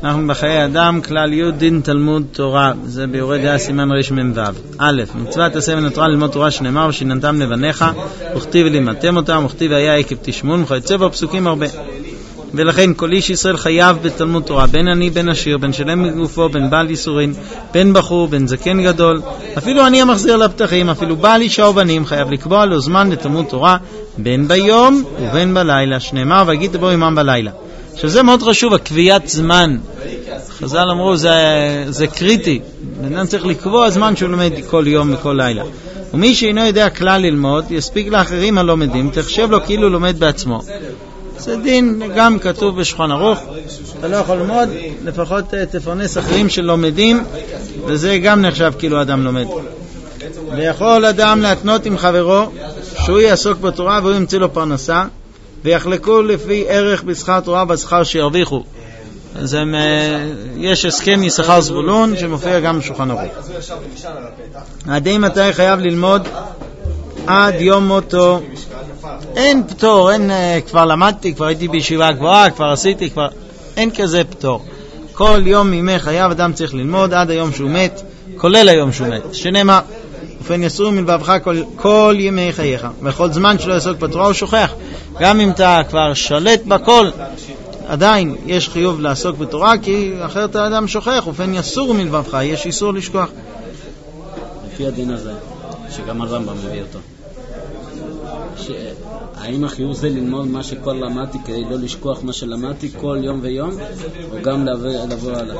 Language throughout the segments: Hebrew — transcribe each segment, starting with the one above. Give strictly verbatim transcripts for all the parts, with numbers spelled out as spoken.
אנחנו בחיי אדם, כלל י' דין תלמוד תורה, זה ביורי דעה סימן רש מ"ו. א', מצוות עשה מן התורה ללמוד תורה שנאמר ושיננתם לבניך, וכתיב לימדתם אותם, וכתיב היה עקב תשמעון, וכיוצא בו פסוקים הרבה. ולכן כל איש ישראל חייב בתלמוד תורה, בין עני בין עשיר, בין שלם בגופו, בין בעל ייסורין, בין בחור, בין זקן גדול, אפילו אני המחזיר לפתחים, אפילו בעל אישה ובנים, חייב לקבוע לו זמן לתלמוד תורה, בין ביום ובין בלילה, שנאמר והגיד בו עמם בלילה. שזה מאוד חשוב, הקביעת זמן. חז"ל אמרו, זה, זה קריטי. בן אדם צריך לקבוע זמן שהוא לומד כל יום וכל לילה. ומי שאינו יודע כלל ללמוד, יספיק לאחרים הלומדים, תחשב לו כאילו לומד בעצמו. זה דין, גם כתוב בשולחן ערוך, אתה לא יכול ללמוד, לפחות תפרנס אחרים שלומדים, וזה גם נחשב כאילו אדם לומד. ויכול אדם להתנות עם חברו, שהוא יעסוק בתורה והוא ימציא לו פרנסה, ויחלקו לפי ערך בשכר תורה בשכר שירוויחו. אז הם, יש הסכם יששכר זבולון שמופיע גם בשולחן ערוך. עדי מתי חייב ללמוד? עד יום מותו. אין פטור, אין, כבר למדתי, כבר הייתי בישיבה גבוהה, כבר עשיתי, כבר אין כזה פטור. כל יום מימי חייו אדם צריך ללמוד עד היום שהוא מת, כולל היום שהוא מת. שנאמר, ופן יסור מלבבך כל, כל ימי חייך, וכל זמן שלא יעסוק בתורה הוא שוכח. גם אם אתה כבר שלט בכל, עדיין יש חיוב לעסוק בתורה, כי אחרת האדם שוכח, ופן יסור מלבבך, יש איסור לשכוח. לפי הדין הזה, שגם הרמב"ם מביא אותו, ש... האם החיוב זה ללמוד מה שכל למדתי כדי לא לשכוח מה שלמדתי כל יום ויום, או גם לבוא עליו?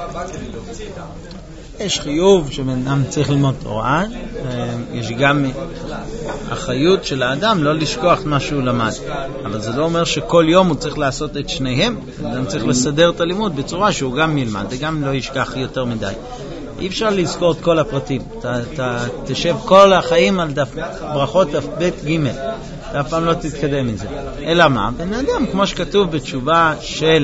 יש חיוב שבן אדם צריך ללמוד תורה, יש גם אחריות של האדם לא לשכוח מה שהוא למד, אבל זה לא אומר שכל יום הוא צריך לעשות את שניהם. אדם צריך לסדר את הלימוד בצורה שהוא גם ילמד וגם לא ישכח יותר מדי. אי אפשר לזכור את כל הפרטים. אתה, אתה תשב כל החיים על דף ברכות דף בית ג' ואף פעם לא תתקדם מזה. אלא מה? בן אדם, כמו שכתוב בתשובה של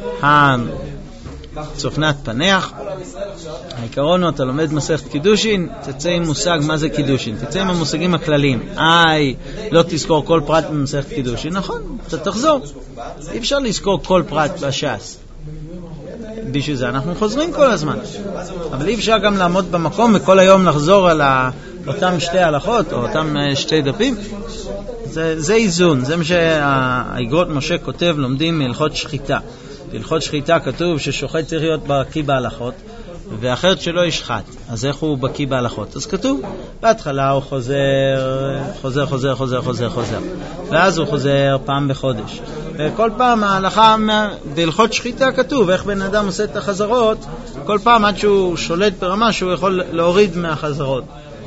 צופנת פנח, העיקרון הוא, אתה לומד מסכת קידושין, תצא עם מושג מה זה קידושין, תצא עם המושגים הכלליים. איי, לא תזכור כל פרט במסכת קידושין, נכון, אתה תחזור. אי אפשר לזכור כל פרט בש"ס. בשביל זה אנחנו חוזרים כל הזמן, אבל אי אפשר גם לעמוד במקום וכל היום לחזור על אותם שתי הלכות או אותם שתי דפים. זה, זה איזון, זה מה שהאגרות משה כותב, לומדים מהלכות שחיטה. בהלכות שחיטה כתוב ששוחט צריך להיות בקיא בהלכות, ואחרת שלא ישחט. אז איך הוא בקיא בהלכות? אז כתוב, בהתחלה הוא חוזר, חוזר, חוזר, חוזר, חוזר, חוזר. ואז הוא חוזר פעם בחודש. וכל פעם ההלכה, בהלכות שחיטה כתוב, איך בן אדם עושה את החזרות, כל פעם עד שהוא שולט ברמה שהוא יכול להוריד מהחזרות.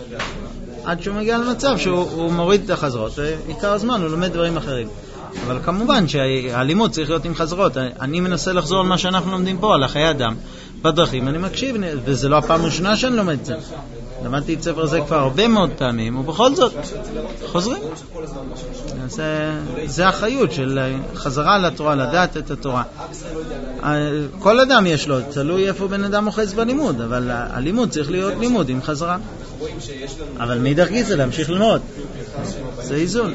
עד שהוא מגיע למצב שהוא מוריד את החזרות, ועיקר הזמן הוא לומד דברים אחרים. אבל כמובן שהלימוד צריך להיות עם חזרות. אני מנסה לחזור על מה שאנחנו לומדים פה, על החיי אדם. בדרכים אני מקשיב, וזה לא הפעם הראשונה שאני לומד את זה. למדתי את ספר הזה כבר הרבה מאוד פעמים, ובכל זאת חוזרים. זה, זה החיות של חזרה לתורה, לדעת את התורה. כל אדם יש לו, תלוי איפה בן אדם מוחץ בלימוד, אבל הלימוד צריך להיות לימוד עם חזרה. אבל מאידך גיסא להמשיך ללמוד. זה איזון.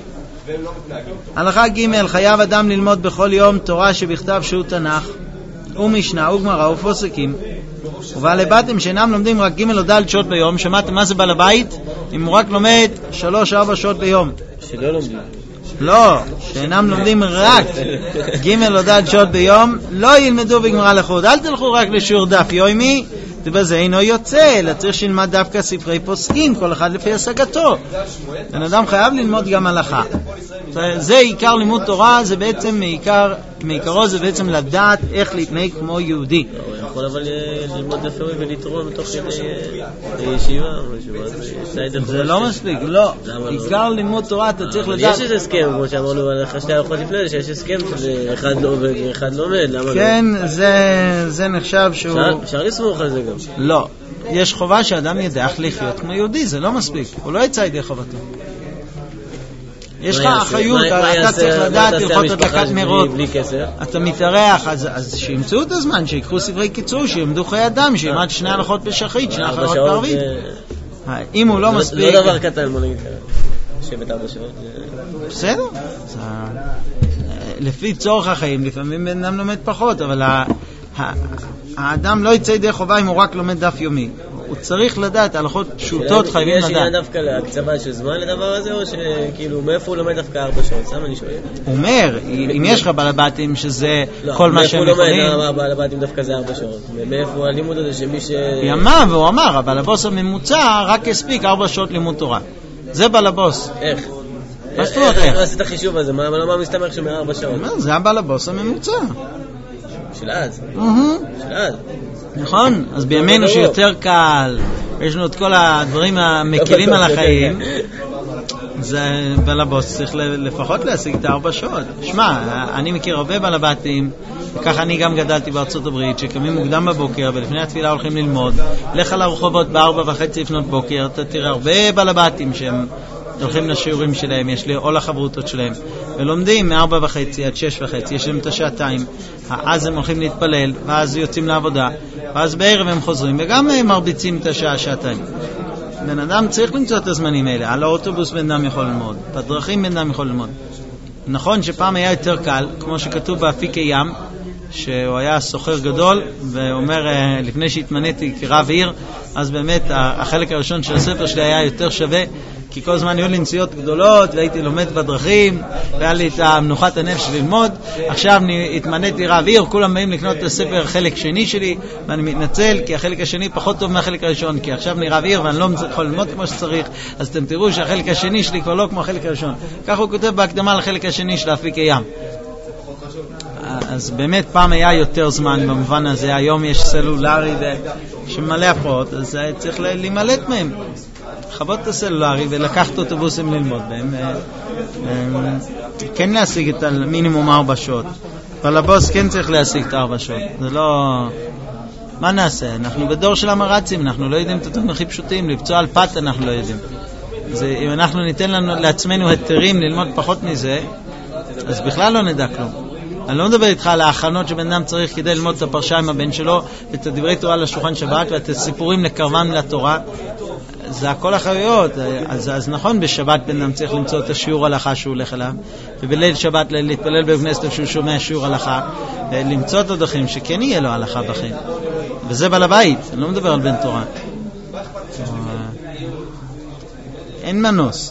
הלכה ג' חייב אדם ללמוד בכל יום תורה שבכתב שהוא תנ"ך ומשנה וגמרא ופוסקים, ובעלי בתים שאינם לומדים רק ג' או ד' שעות ביום. שמעתם מה זה בעל הבית? אם הוא רק לומד שלוש ארבע שעות ביום, שלא לומדים, לא, שאינם לומדים רק ג' או ד' שעות ביום, לא ילמדו בגמרא לחוד. אל תלכו רק לשיעור דף יומי, ובזה אינו יוצא, אלא צריך שילמד דווקא ספרי פוסקים, כל אחד לפי השגתו. בן אדם חייב ללמוד גם הלכה. זה עיקר לימוד תורה, זה בעצם מעיקר, מעיקרו זה בעצם לדעת איך להתנהג כמו יהודי. הוא יכול אבל ללמוד לפעמים ולתרום בתוך ישיבה, זה לא מספיק, לא. עיקר לימוד תורה אתה צריך לדעת. יש איזה הסכם, כמו שאמרנו על שתי הלכות לפני, שיש הסכם שאחד לא עובד ואחד לומד. כן, זה נחשב שהוא... אפשר לסמוך על זה גם. לא, יש חובה שאדם ידע איך לחיות כמו יהודי, זה לא מספיק, הוא לא יצא ידי חובתו. יש לך אחריות, אתה צריך לדעת הלכות הדלקת נרות, אתה מתארח, אז שימצאו את הזמן, שיקחו ספרי קיצור, שיעמדו חיי אדם, שילמד שני הלכות בשחרית, שני הלכות בערבית. אם הוא לא מספיק... לא דבר קטן, בוא נגיד ככה, שבט ארבע שעות. בסדר, לפי צורך החיים, לפעמים בן אדם לומד פחות, אבל האדם לא יצא ידי חובה אם הוא רק לומד דף יומי. הוא צריך לדעת, הלכות פשוטות חייבים לדעת. יש עניין דווקא להקצבה של זמן לדבר הזה, או שכאילו מאיפה הוא לומד דווקא ארבע שעות? סתם אני שואל. הוא אומר, אם יש לך בעלבתים שזה כל מה שהם יכולים... מאיפה הוא לומד, בעלבתים דווקא זה ארבע שעות? מאיפה הלימוד הזה שמי ש... ימה, והוא אמר, אבל הבוס הממוצע רק הספיק ארבע שעות לימוד תורה. זה בעלבוס. איך? מה זאת אומרת איך? איך עשית החישוב הזה? מה מסתמך שמארבע שעות? זה הבעלבוס הממוצע. של אז. של אז. נכון, אז בימינו שיותר קל, יש לנו את כל הדברים המקלים על החיים, זה בלבוס צריך לפחות להשיג את הארבע שעות. שמע, אני מכיר הרבה בלבתים, וככה אני גם גדלתי בארצות הברית, שקמים מוקדם בבוקר ולפני התפילה הולכים ללמוד, לך על הרחובות בארבע וחצי לפנות בוקר, אתה תראה הרבה בלבתים שהם הולכים לשיעורים שלהם, יש לי או לחברותות שלהם, ולומדים מארבע וחצי עד שש וחצי, יש להם את השעתיים, אז הם הולכים להתפלל, ואז יוצאים לעבודה, ואז בערב הם חוזרים, וגם הם מרביצים את השעה, שעתיים. בן אדם צריך למצוא את הזמנים האלה, על האוטובוס בן אדם יכול ללמוד, בדרכים בן אדם יכול ללמוד. נכון שפעם היה יותר קל, כמו שכתוב באפיקי ים, שהוא היה סוחר גדול, ואומר, לפני שהתמניתי כרב עיר, אז באמת החלק הראשון של הספר שלי היה יותר שווה, כי כל הזמן היו לי נסיעות גדולות, והייתי לומד בדרכים, והיה לי את המנוחת הנפש ללמוד. עכשיו התמניתי רב עיר, כולם באים לקנות את הספר חלק שני שלי, ואני מתנצל, כי החלק השני פחות טוב מהחלק הראשון, כי עכשיו אני רב עיר, ואני לא יכול ללמוד כמו שצריך, אז אתם תראו שהחלק השני שלי כבר לא כמו החלק הראשון. כך הוא כותב בהקדמה לחלק השני של אפיקי ים. אז באמת פעם היה יותר זמן במובן הזה, היום יש סלולרי שמלא הפרעות, אז צריך להימלט מהם. חוות את הסלולרי ולקחת אוטובוסים ללמוד בהם, כן להשיג את המינימום ארבע שעות. אבל הבוס כן צריך להשיג את ארבע שעות. זה לא... מה נעשה? אנחנו בדור של המרצים, אנחנו לא יודעים את הדברים הכי פשוטים, לבצוע על פת אנחנו לא יודעים. זה, אם אנחנו ניתן לנו, לעצמנו היתרים ללמוד פחות מזה, אז בכלל לא נדע כלום. אני לא מדבר איתך על ההכנות שבן אדם צריך כדי ללמוד את הפרשה עם הבן שלו, ואת הדברי תורה לשולחן שבת, ואת הסיפורים לקרבם לתורה. זה הכל החוויות. אז, אז נכון, בשבת בן אדם צריך למצוא את השיעור הלכה שהוא הולך אליו, ובליל שבת להתפלל בכנסת שהוא שומע שיעור הלכה, למצוא את הדרכים שכן יהיה לו הלכה בחיים. וזה בעל הבית, אני לא מדבר על בן תורה. אין מנוס.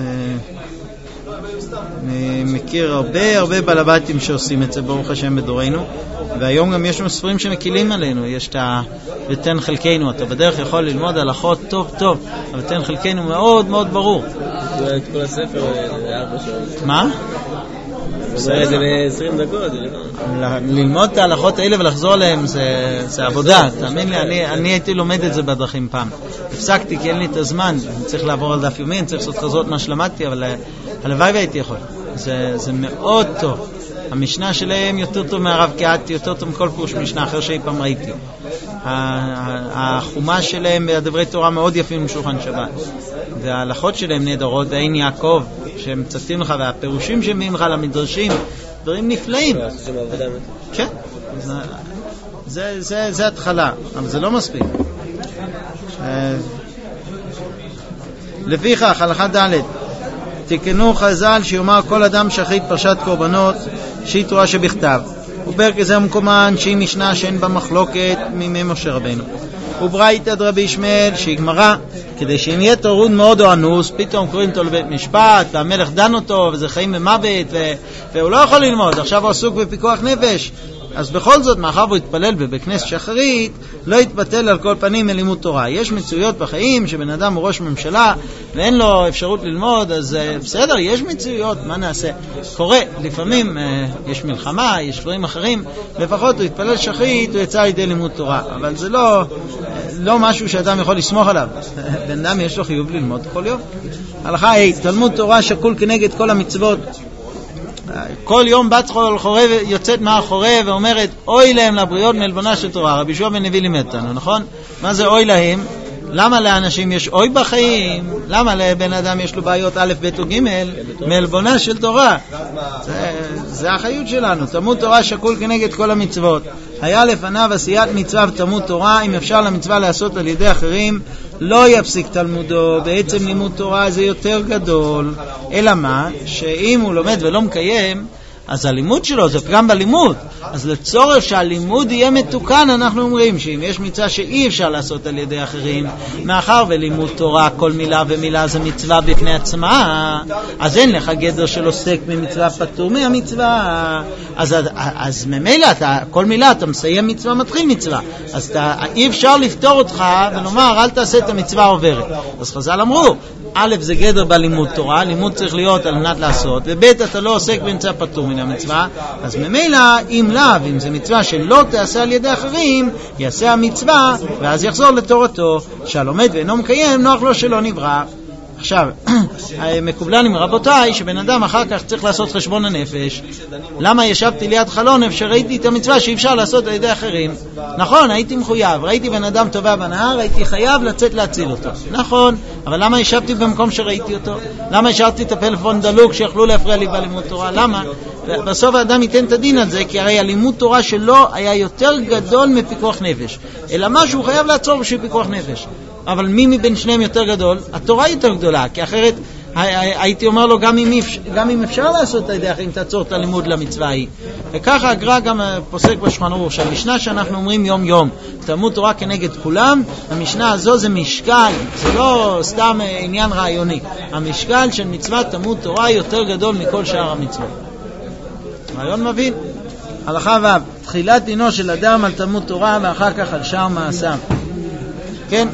אני מכיר הרבה הרבה בלבתים שעושים את זה, ברוך השם, בדורנו, והיום גם יש לנו ספרים שמקילים עלינו. יש את ותן חלקנו, אתה בדרך יכול ללמוד הלכות טוב טוב, אבל תן חלקנו מאוד מאוד ברור. את כל הספר לארבע שעות. מה? זה ב-עשרים דקות. ללמוד את ההלכות האלה ולחזור עליהם זה עבודה. תאמין לי, אני הייתי לומד את זה בדרכים פעם. הפסקתי כי אין לי את הזמן, אני צריך לעבור על דף יומי, אני צריך לעשות חזרות מה שלמדתי, אבל הלוואי והייתי יכול. זה מאוד טוב. המשנה שלהם יותר טוב מהרב קהתי, יותר טוב מכל פרוש משנה אחר שאי פעם ראיתי. החומש שלהם בדברי תורה מאוד יפים משולחן שבת, וההלכות שלהם נהדרות, והעין יעקב שהם מצטטים לך, והפירושים שמביאים לך למדרשים, דברים נפלאים. כן, זה, זה, זה התחלה, אבל זה לא מספיק. לפיכך, הלכה ד' תקנו חז"ל שיאמר כל אדם שחית פרשת קורבנות שהיא תורה שבכתב, ופרק זה מקומן שהיא משנה שאין בה מחלוקת מימי משה רבנו, וברייתא דרבי ישמעאל שהיא גמרא, כדי שאם יהיה טרוד מאוד או אנוס, פתאום קוראים אותו לבית משפט והמלך דן אותו וזה חיים ומוות ו... והוא לא יכול ללמוד, עכשיו הוא עסוק בפיקוח נפש, אז בכל זאת, מאחר הוא התפלל בכנסת שחרית, לא יתבטל על כל פנים מלימוד תורה. יש מצויות בחיים שבן אדם הוא ראש ממשלה ואין לו אפשרות ללמוד, אז בסדר, יש מצויות, מה נעשה? קורה, לפעמים יש מלחמה, יש דברים אחרים, לפחות הוא התפלל שחרית, הוא יצא לידי לימוד תורה, אבל זה לא, לא משהו שאדם יכול לסמוך עליו. בן אדם יש לו חיוב ללמוד כל יום. הלכה היא, תלמוד תורה שקול כנגד כל המצוות. כל יום בת חורב יוצאת מהחורב ואומרת אוי להם לבריות מעלבונה של תורה. רבי יהושע בן לוי לימד אותנו, נכון? מה זה אוי להם? למה לאנשים יש אוי בחיים? למה לבן אדם יש לו בעיות א' ב' או ג' מעלבונה של תורה? זה, זה החיות שלנו. תלמוד תורה שקול כנגד כל המצוות. היה לפניו עשיית מצווה ותלמוד תורה, אם אפשר למצווה לעשות על ידי אחרים לא יפסיק תלמודו. בעצם לימוד תורה זה יותר גדול, אלא מה? שאם הוא לומד ולא מקיים, אז הלימוד שלו זה פגם בלימוד. אז לצורך שהלימוד יהיה מתוקן, אנחנו אומרים שאם יש מצווה שאי אפשר לעשות על ידי אחרים, מאחר ולימוד תורה, כל מילה ומילה זה מצווה בפני עצמה, אז אין לך גדר של עוסק ממצווה פטור מהמצווה. אז, אז ממילא, אתה, כל מילה אתה מסיים מצווה, מתחיל מצווה. אז אתה, אי אפשר לפתור אותך ולומר, אל תעשה את המצווה עוברת. אז חז"ל אמרו, א' זה גדר בלימוד תורה, לימוד צריך להיות על מנת לעשות, וב' אתה לא עוסק במצווה פטור מן המצווה, אז ממילא אם לאו, אם זה מצווה שלא תעשה על ידי אחרים, יעשה המצווה, ואז יחזור לתורתו, שהלומד ואינו מקיים, נוח לו שלא נברא. עכשיו, מקובלן עם רבותיי, שבן אדם אחר כך צריך לעשות חשבון הנפש. למה ישבתי ליד חלון איפה שראיתי את המצווה שאי אפשר לעשות על ידי אחרים? נכון, הייתי מחויב, ראיתי בן אדם טובע בנהר, הייתי חייב לצאת להציל אותו. נכון, אבל למה ישבתי במקום שראיתי אותו? למה השארתי את הפלאפון דלוק שיכלו להפריע לי בלימוד תורה? למה? בסוף האדם ייתן את הדין על זה, כי הרי הלימוד תורה שלו היה יותר גדול מפיקוח נפש. אלא מה שהוא חייב לעצור בשביל פיקוח נפש. אבל מי מבין שניהם יותר גדול? התורה יותר גדולה, כי אחרת הייתי אומר לו גם אם, גם אם אפשר לעשות את הידך, אם תעצור את הלימוד למצווה היא. וככה הגר"א גם פוסק בשולחן ערוך, שהמשנה שאנחנו אומרים יום יום, תלמוד תורה כנגד כולם, המשנה הזו זה משקל, זה לא סתם עניין רעיוני. המשקל של מצוות תלמוד תורה יותר גדול מכל שאר המצוות. רעיון מבין. הלכה ו' תחילת דינו של אדם על תלמוד תורה ואחר כך על שאר מעשיו. כן,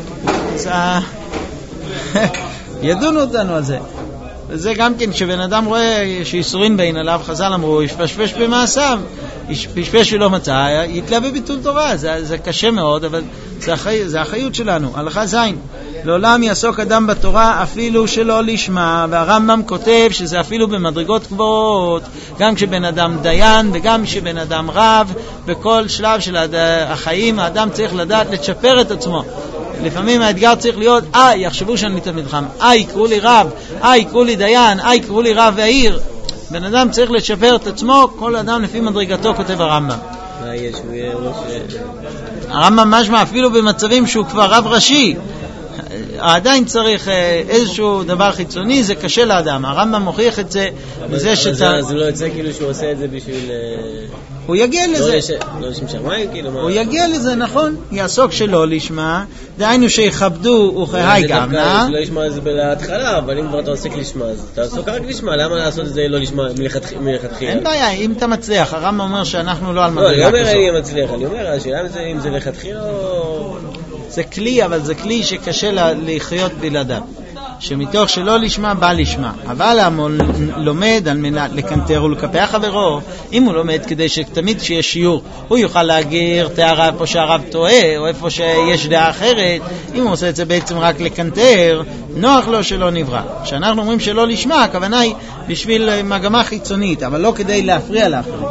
ידונו אותנו על זה. וזה גם כן, שבן אדם רואה שיסורים בין עליו, חז"ל אמרו, ישפשפש במעשיו, ישפשפש ולא מצא, יתלה בביטול תורה. זה, זה קשה מאוד, אבל זה, החי, זה החיות שלנו. הלכה זין, לעולם יעסוק אדם בתורה אפילו שלא לשמה, והרמב"ם כותב שזה אפילו במדרגות גבוהות, גם כשבן אדם דיין וגם כשבן אדם רב, בכל שלב של החיים האדם צריך לדעת לצ'פר את עצמו. לפעמים האתגר צריך להיות, אה, יחשבו שאני תלמיד חכם, אה, יקראו לי רב, אה, יקראו לי דיין, אה, יקראו לי רב העיר. בן אדם צריך לשפר את עצמו, כל אדם לפי מדרגתו, כותב הרמב"ם. מה יש? הוא יהיה ראש... הרמב"ם משמע אפילו במצבים שהוא כבר רב ראשי, עדיין צריך איזשהו דבר חיצוני, זה קשה לאדם. הרמב"ם מוכיח את זה בזה שאתה... אז הוא לא יוצא כאילו שהוא עושה את זה בשביל... הוא יגיע לזה. לא לשם שמיים כאילו? הוא יגיע לזה, נכון. יעסוק שלא לשמה, דהיינו שיכבדו וכהי גם נה. לא לשמה זה בהתחלה, אבל אם כבר אתה עוסק לשמה, אז אתה עסוק רק לשמה. למה לעשות את זה לא לשמה מלכתחילה? אין בעיה, אם אתה מצליח. הרמב"ם אומר שאנחנו לא על מדרגה כזאת. לא, אני אומר אני מצליח. אני אומר, השאלה אם זה מלכתחילה או... זה כלי, אבל זה כלי שקשה לחיות בלעדיו. שמתוך שלא לשמה בא לשמה. אבל לומד על מנת לקנטר ולקפח חברו. אם הוא לומד כדי שתמיד שיש שיעור, הוא יוכל להגיר תארה איפה שהרב טועה, או איפה שיש דעה אחרת. אם הוא עושה את זה בעצם רק לקנטר, נוח לו שלא נברא. כשאנחנו אומרים שלא לשמה, הכוונה היא בשביל מגמה חיצונית, אבל לא כדי להפריע לאחרים.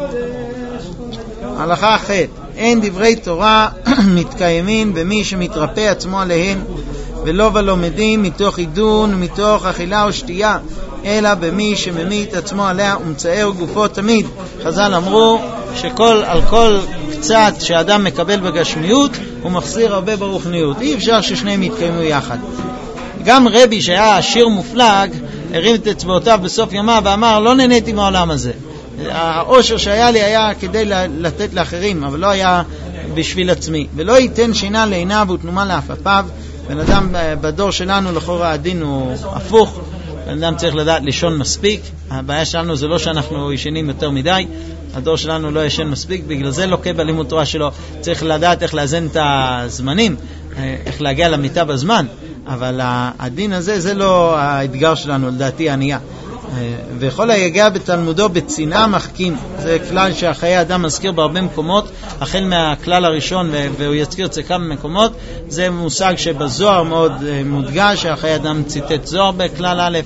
הלכה אחת, אין דברי תורה מתקיימים במי שמתרפא עצמו עליהן, ולא ולומדים מתוך עידון ומתוך אכילה או שתייה, אלא במי שממית עצמו עליה ומצער גופו תמיד. חז"ל אמרו שכל על כל קצת שאדם מקבל בגשמיות הוא מחזיר הרבה ברוחניות. אי אפשר ששניהם יתקיימו יחד. גם רבי שהיה עשיר מופלג הרים את אצבעותיו בסוף ימיו ואמר, לא נהניתי מהעולם הזה. העושר שהיה לי היה כדי לתת לאחרים, אבל לא היה בשביל עצמי. ולא ייתן שינה לעיניו ותנומה לעפעפיו. בן אדם בדור שלנו לכאורה הדין הוא הפוך. בן אדם צריך לדעת לישון מספיק. הבעיה שלנו זה לא שאנחנו ישנים יותר מדי, הדור שלנו לא ישן מספיק, בגלל זה לוקה בלימוד תורה שלו. צריך לדעת איך לאזן את הזמנים, איך להגיע למיטה בזמן, אבל הדין הזה זה לא האתגר שלנו, לדעתי הענייה. וכל היגע בתלמודו בצנעה מחכים. זה כלל שהחיי אדם מזכיר בהרבה מקומות, החל מהכלל הראשון, והוא יזכיר את זה כמה מקומות. זה מושג שבזוהר מאוד מודגש, שהחיי אדם ציטט זוהר בכלל א',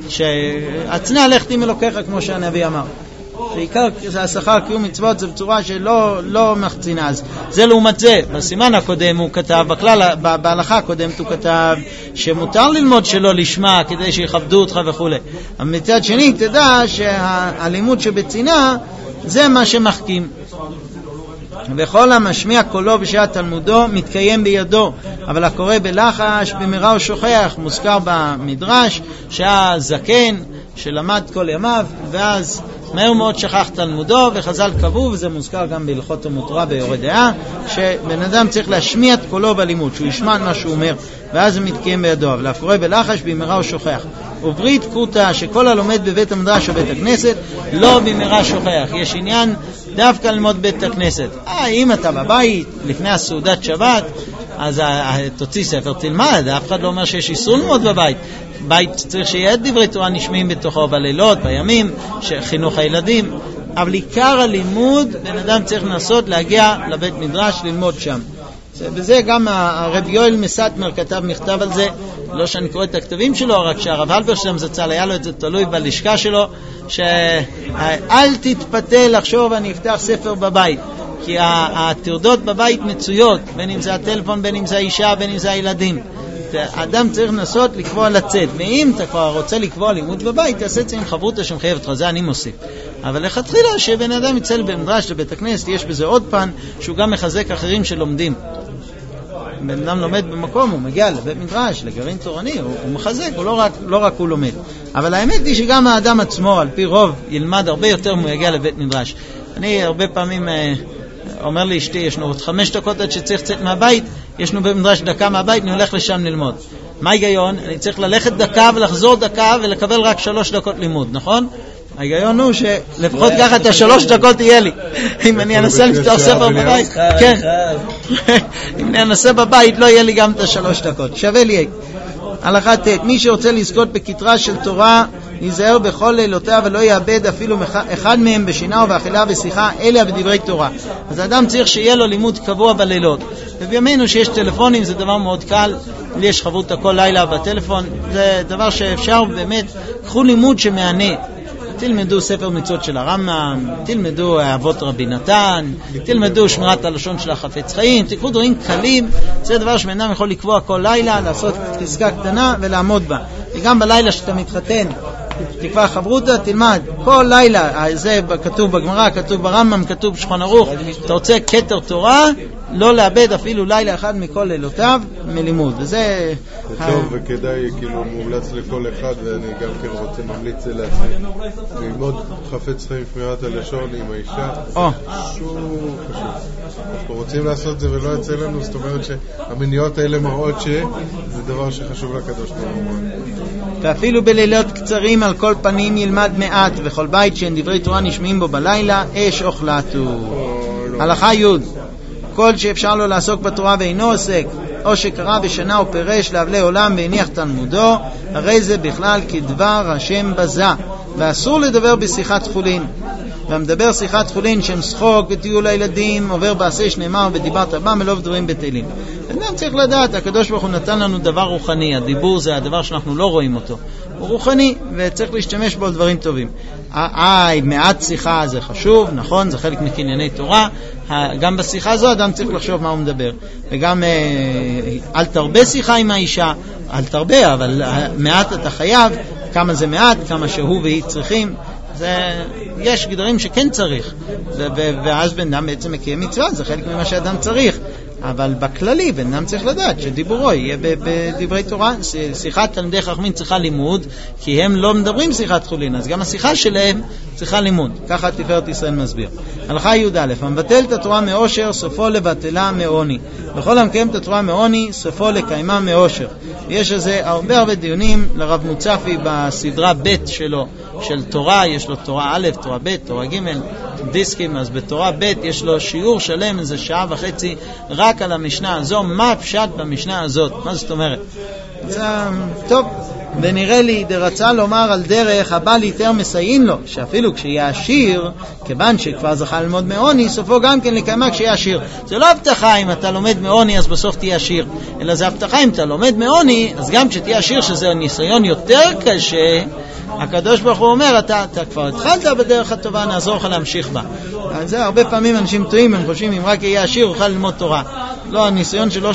שהצנע לכת עם אלוקיך, כמו שהנביא אמר. בעיקר השכר קיום מצוות זה בצורה שלא לא מחצינה. אז זה לעומת זה, בסימן הקודם הוא כתב, בכלל, בהלכה הקודמת הוא כתב שמותר ללמוד שלא לשמה כדי שיכבדו אותך וכו'. אבל מצד שני תדע שהלימוד שבצינה זה מה שמחכים. וכל המשמיע קולו בשעת תלמודו מתקיים בידו, אבל הקורא בלחש במראה הוא שוכח. מוזכר במדרש שהזקן שלמד כל ימיו, ואז מהר מאוד שכח תלמודו, וחז"ל קבעו, וזה מוזכר גם בהלכות תלמוד תורה ביורה דעה, שבן אדם צריך להשמיע את קולו בלימוד, שהוא ישמע מה שהוא אומר, ואז זה מתקיים בידו, אבל הקורא בלחש במהרה הוא שוכח. וברית קוטה, שכל הלומד בבית המדרש או בית הכנסת, לא במהרה שוכח. יש עניין דווקא ללמוד בית הכנסת. אה, אם אתה בבית, לפני הסעודת שבת, אז תוציא ספר, תלמד, אף אחד לא אומר שיש איסור ללמוד בבית. בית צריך שיהיה דברי תורה נשמעים בתוכו בלילות, בימים, חינוך הילדים, אבל עיקר הלימוד, בן אדם צריך לנסות להגיע לבית מדרש, ללמוד שם. וזה גם הרב יואל מסטמר כתב מכתב על זה, לא שאני קורא את הכתבים שלו, רק שהרב הלברשטיין זצ"ל היה לו את זה תלוי בלשכה שלו, שאל תתפתה לחשוב אני אפתח ספר בבית, כי התעודות בבית מצויות, בין אם זה הטלפון, בין אם זה האישה, בין אם זה הילדים. האדם צריך לנסות לקבוע לצאת, ואם אתה כבר רוצה לקבוע לימוד בבית, תעשה את זה עם חברותא שמחייבת לך, זה אני מוסיף. אבל לכתחילה שבן אדם יצא במדרש לבית הכנסת, יש בזה עוד פן שהוא גם מחזק אחרים שלומדים. בן אדם לומד במקום, הוא מגיע לבית מדרש, לגרעין תורני, הוא, הוא מחזק, הוא לא רק, לא רק הוא לומד. אבל האמת היא שגם האדם עצמו, על פי רוב, ילמד הרבה יותר אם הוא יגיע לבית מדרש. אני הרבה פעמים אה, אומר לי אשתי, ישנו עוד חמש דקות עד שצריך לצאת מהבית, ישנו במדרש דקה מהבית, אני הולך לשם ללמוד. מה ההיגיון? אני צריך ללכת דקה ולחזור דקה ולקבל רק שלוש דקות לימוד, נכון? ההיגיון הוא שלפחות ככה את השלוש דקות יהיה לי. אם אני אנסה לפתוח ספר בבית, כן. אם אני אנסה בבית לא יהיה לי גם את השלוש דקות. שווה לי. הלכה ט', מי שרוצה לזכות בכתרה של תורה, ייזהר בכל לילותיו ולא יאבד אפילו אחד מהם בשינה ובאכילה ושיחה, אלא בדברי תורה. אז האדם צריך שיהיה לו לימוד קבוע בלילות. ובימינו שיש טלפונים זה דבר מאוד קל, לי יש חברותא כל לילה בטלפון, זה דבר שאפשר באמת, קחו לימוד שמענה. תלמדו ספר מצוות של הרמב"ם, תלמדו אבות רבי נתן, תלמדו שמירת הלשון של החפץ חיים, תקחו דברים קלים, זה דבר שבן אדם יכול לקבוע כל לילה, לעשות פסקה קטנה ולעמוד בה. וגם בלילה שאתה מתחתן, תקבע חברותא, תלמד כל לילה, זה כתוב בגמרא, כתוב ברמב"ם, כתוב בשולחן ערוך, אתה רוצה כתר תורה, לא לאבד אפילו לילה אחד מכל לילותיו מלימוד. וזה זה טוב וכדאי, כאילו מומלץ לכל אחד, ואני גם כן רוצה ממליץ לעצמי ללמוד חפץ חיים שמירת הלשון עם האישה. או חשוב, חשוב. אנחנו רוצים לעשות את זה ולא יצא לנו, זאת אומרת שהמניעות האלה מראות שזה דבר שחשוב לקדוש ברוך הוא. ואפילו בלילות קצרים על כל פנים ילמד מעט, וכל בית שאין דברי תורה נשמעים בו בלילה, אש אוכלתו. הלכה י' כל שאפשר לו לעסוק בתורה ואינו עוסק, או שקרא בשנה או פרש להבלי עולם והניח תלמודו, הרי זה בכלל כדבר השם בזה, ואסור לדבר בשיחת חולין. והמדבר שיחת חולין שם שחוק וטיול הילדים, עובר בעשה שנאמר ודיברת בה מלוב דברים בטלים. אדם צריך לדעת, הקדוש ברוך הוא נתן לנו דבר רוחני, הדיבור זה הדבר שאנחנו לא רואים אותו, הוא רוחני וצריך להשתמש בו על דברים טובים. איי, מעט שיחה זה חשוב, נכון, זה חלק מקנייני תורה, גם בשיחה הזו אדם צריך לחשוב מה הוא מדבר, וגם אל תרבה שיחה עם האישה, אל תרבה, אבל מעט אתה חייב, כמה זה מעט, כמה שהוא והיא צריכים, זה, יש גדרים שכן צריך, ו- ו- ואז בן אדם בעצם מקיים מצווה, זה חלק ממה שאדם צריך, אבל בכללי בן אדם צריך לדעת שדיבורו יהיה בדברי תורה. שיחת תלמידי חכמים צריכה לימוד, כי הם לא מדברים שיחת חולין, אז גם השיחה שלהם צריכה לימוד. ככה תפארת ישראל מסביר. הלכה י' א', המבטל את התורה מאושר סופו לבטלה מעוני, וכל המקיים את התורה מעוני סופו לקיימה מאושר. יש איזה הרבה הרבה דיונים לרב מוצפי בסדרה ב' שלו של תורה, יש לו תורה א', תורה ב', תורה ג', דיסקים, אז בתורה ב' יש לו שיעור שלם, איזה שעה וחצי רק על המשנה הזו, מה פשט במשנה הזאת, מה זאת אומרת? זה, טוב, ונראה לי דרצה לומר על דרך הבא ליתר מסייעים לו, שאפילו כשיהיה עשיר, כיוון שכבר זכה ללמוד מעוני, סופו גם כן לקיימה כשיהיה עשיר. זה לא הבטחה אם אתה לומד מעוני אז בסוף תהיה עשיר, אלא זה הבטחה אם אתה לומד מעוני, אז גם כשתהיה עשיר, שזה ניסיון יותר קשה, הקדוש ברוך הוא אומר, אתה, אתה כבר התחלת בדרך הטובה, נעזור לך להמשיך בה. אז זה הרבה פעמים אנשים טועים, הם חושבים אם רק יהיה עשיר אוכל ללמוד תורה. לא, הניסיון שלו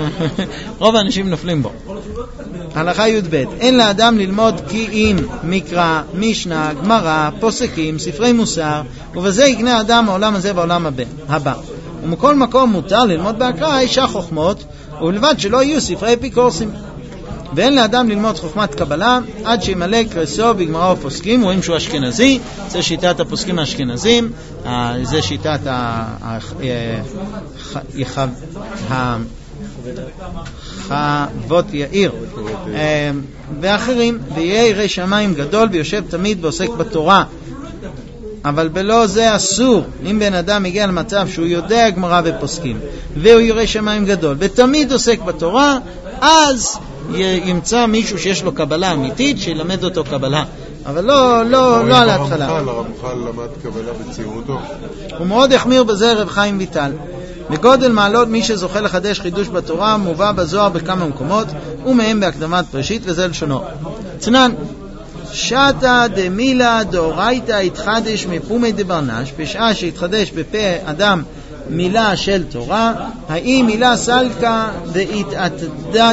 שרוב האנשים נופלים בו. הלכה י' ב', אין לאדם ללמוד כי אם מקרא, משנה, גמרא, פוסקים, ספרי מוסר, ובזה יקנה האדם העולם הזה והעולם הבא. ומכל מקום מותר ללמוד בהקרא אישה חוכמות, ובלבד שלא יהיו ספרי אפיקורסים. ואין לאדם ללמוד חוכמת קבלה עד שימלא קרסו בגמרא ופוסקים. רואים שהוא אשכנזי, זה שיטת הפוסקים האשכנזים, זה שיטת חוות יאיר ואחרים. ויהיה ירא שמיים גדול ויושב תמיד ועוסק בתורה, אבל בלא זה אסור. אם בן אדם מגיע למצב שהוא יודע גמרא ופוסקים והוא ירא שמיים גדול ותמיד עוסק בתורה, אז ימצא מישהו שיש לו קבלה אמיתית שילמד אותו קבלה, אבל לא, לא, לא על ההתחלה. הרמח"ל למד קבלה בצעירותו. הוא מאוד החמיר בזה רב חיים ויטל. בגודל מעלות מי שזוכה לחדש חידוש בתורה מובא בזוהר בכמה מקומות, ומהם בהקדמת פרשית, וזה לשונו. צנן, שטה דמילה דאורייתא התחדש מפומי דברנש, בשעה שהתחדש בפה אדם מילה של תורה, האם מילה סלקה והתעתדת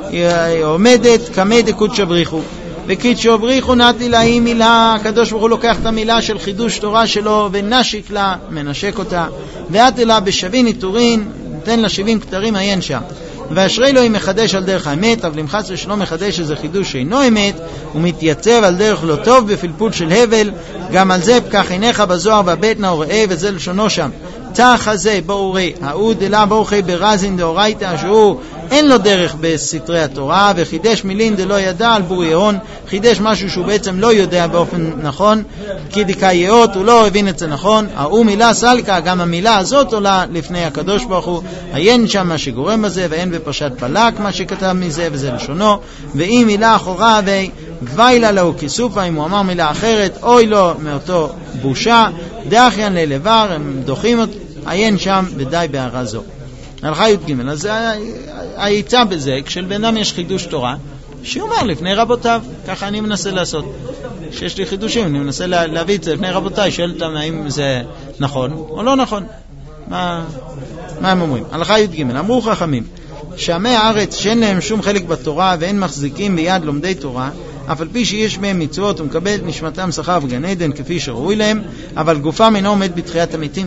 עומדת כמי דקודשא בריחו. וקודשא בריחו נתי לה היא מילה, הקדוש ברוך הוא לוקח את המילה של חידוש תורה שלו ונשיק לה, מנשק אותה, ואת לה בשבין עיטורין, נתן לה שבעים כתרים עיין שם. ואשרי לו אם מחדש על דרך האמת, אבל אם חס ושלום מחדש איזה חידוש שאינו אמת, הוא מתייצב על דרך לא טוב בפלפול של הבל, גם על זה פקח עיניך בזוהר והבטנה וראה, וזה לשונו שם. צח הזה בואו ראה, ההוא דלה בואו חי ברזין דאורייתא, שהוא אין לו דרך בסתרי התורה, וחידש מילין דלא ידע על בור יהון, חידש משהו שהוא בעצם לא יודע באופן נכון, כי דקאיות הוא לא הבין את זה נכון. ההוא מילה סלקה, גם המילה הזאת עולה לפני הקדוש ברוך הוא, עיין שם מה שגורם בזה, ואין בפרשת פלק מה שכתב מזה, וזה לשונו. ואם מילה אחורה וגווילה לו כיסופה, אם הוא אמר מילה אחרת אוי לו מאותו בושה, דאחיין ללבר, הם דוחים אותו, עיין שם ודי בהערה זו. הלכה י"ג. אז העיצה בזה, כשלבן אדם יש חידוש תורה, שיאמר לפני רבותיו. ככה אני מנסה לעשות. כשיש לי חידושים, אני מנסה להביא את זה לפני רבותיי, שואל אותם האם זה נכון או לא נכון. מה, מה הם אומרים? הלכה י"ג. אמרו חכמים, שעמי הארץ שאין להם שום חלק בתורה ואין מחזיקים ביד לומדי תורה, אף על פי שיש מהם מצוות ומקבל את נשמתם שכר בגן עדן כפי שראוי להם, אבל גופם אינו עומד בתחיית המתים.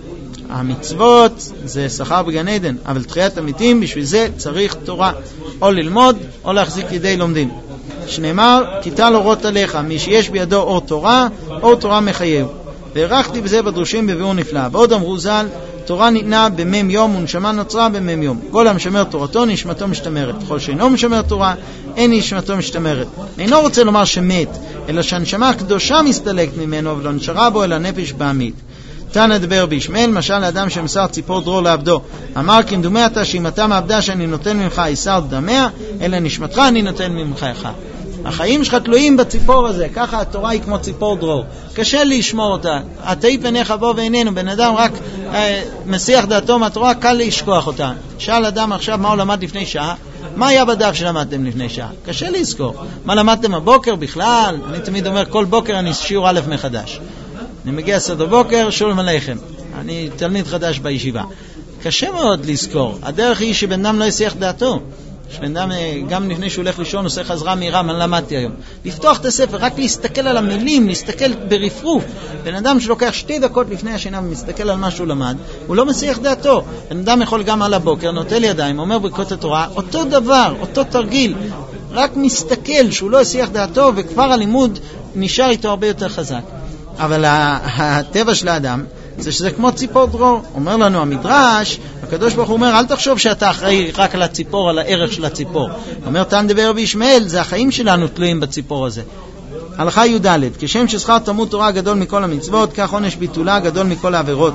המצוות זה שכר בגן עדן, אבל תחיית המתים בשביל זה צריך תורה, או ללמוד או להחזיק ידי לומדים. שנאמר, כיתל אורות עליך, מי שיש בידו אור תורה, אור תורה מחייב. והערכתי בזה בדרושים בביאור נפלא. ועוד אמרו ז"ל, תורה ניתנה במם יום ונשמה נוצרה במם יום. כל המשמר תורתו נשמתו משתמרת. כל שאינו משמר תורה אין נשמתו משתמרת. אינו רוצה לומר שמת, אלא שהנשמה הקדושה מסתלקת ממנו ולא נשארה בו אלא נפש בעמית. תנא דבר בישמעאל, משל לאדם שמסר ציפור דרור לעבדו, אמר כי מדומה אתה שאם אתה מעבדה שאני נותן ממך איסר דמיה, אלא נשמתך אני נותן ממך אחד. החיים שלך תלויים בציפור הזה. ככה התורה היא כמו ציפור דרור, קשה לשמור אותה. התאי פניך בו ואיננו. בן אדם רק אה, מסיח דעתו מהתורה, קל לשכוח אותה. שאל אדם עכשיו מה הוא למד לפני שעה, מה היה בדף שלמדתם לפני שעה? קשה לזכור. מה למדתם הבוקר בכלל? אני תמיד אומר כל בוקר אני שיעור א' מחדש. אני מגיע סדר בוקר, שולם עליכם, אני תלמיד חדש בישיבה. קשה מאוד לזכור. הדרך היא שבן אדם לא יסיח דעתו, שבן אדם גם לפני שהוא הולך לישון עושה חזרה מהירה, מה למדתי היום, לפתוח את הספר, רק להסתכל על המילים, להסתכל ברפרוף. בן אדם שלוקח שתי דקות לפני השינה ומסתכל על מה שהוא למד, הוא לא מסיח דעתו. בן אדם יכול גם על הבוקר, נוטל ידיים, אומר ברכות התורה, אותו דבר, אותו תרגיל, רק מסתכל שהוא לא יסיח דעתו, וכבר הלימוד נשאר איתו הרבה יותר חזק. אבל הטבע של האדם זה שזה כמו ציפור דרור. אומר לנו המדרש, הקדוש ברוך הוא אומר, אל תחשוב שאתה אחראי רק על הציפור, על הערך של הציפור. אומר תנא דבר בישמעאל, זה החיים שלנו תלויים בציפור הזה. הלכה י"ד, כשם ששכר תלמוד תורה גדול מכל המצוות, כך עונש ביטולה גדול מכל העבירות.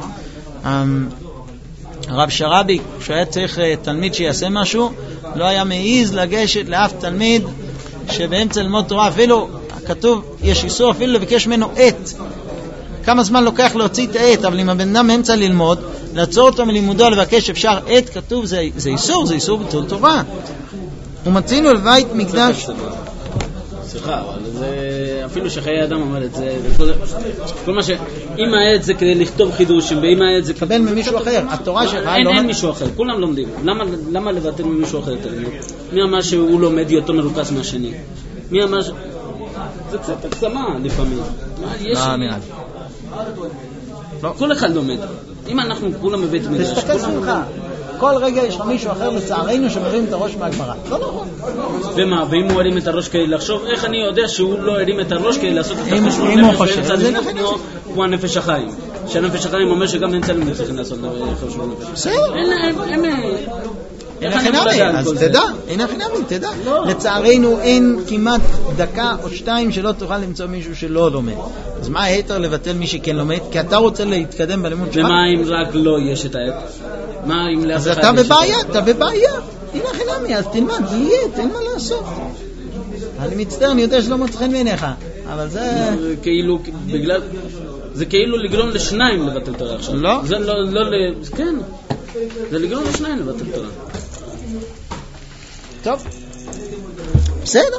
הרב שרבי, כשהיה צריך תלמיד שיעשה משהו, לא היה מעיז לגשת לאף תלמיד שבאמצע ללמוד תורה, אפילו כתוב, יש איסור אפילו לבקש ממנו עת. כמה זמן לוקח להוציא את העת, אבל אם הבן אדם באמצע ללמוד, לעצור אותו מלימודו לבקש אפשר עת, כתוב, זה, זה איסור, זה איסור ביטול תורה. ומצינו לבית מקדש. סליחה, אבל זה אפילו שחיי אדם אומר את זה, וכל, כל מה ש... אם העת זה כדי לכתוב חידושים, ואם העת זה... קבל ממישהו אחר, התורה שלך אין, אין מישהו אחר, כולם לומדים. למה, למה לבטל ממישהו אחר את הלימוד? מי אמר שהוא לומד יותר מרוכז מהשני? מי אמר ש... זה קצת הקסמה לפעמים. לא, נראה. כל אחד לומד. אם אנחנו כולם בבית מדרש, תסתכל שמחה. כל רגע יש לך מישהו אחר לצערנו שמרים את הראש מהגמרא. לא נכון. ומה, ואם הוא הרים את הראש כדי לחשוב, איך אני יודע שהוא לא הרים את הראש כדי לעשות את אם- החשבון אם הוא נפש חושב, באמצע זה הלימוד, נכון. כמו- כמו הנפש החיים? שהנפש החיים אומר שגם באמצע הלימוד צריכים לעשות חשבון נפש. בסדר. אין להם, אין להם. אין איך אני יכול חינמי, לדעת אז כל זה? תדע, אין חינמי, תדע. לא. לצערנו אין כמעט דקה או שתיים שלא תוכל למצוא מישהו שלא לומד. אז מה היתר לבטל מי שכן לומד? כי אתה רוצה להתקדם בלימוד שלך. ומה אם רק לא יש את העת? מה אם לאף אז אחד אתה יש את בבעיה, העת? אתה בבעיה. אין חינמי, אז תלמד, תהיה, תן מה לעשות. אני מצטער, אני יודע שלא מוצא חן בעיניך, אבל זה... זה כאילו, בגלל... זה כאילו לגרום לשניים לבטל תורה עכשיו. לא. זה לא, לא, ל- כן. זה לגרום לשניים לבטל תורה. טוב, בסדר.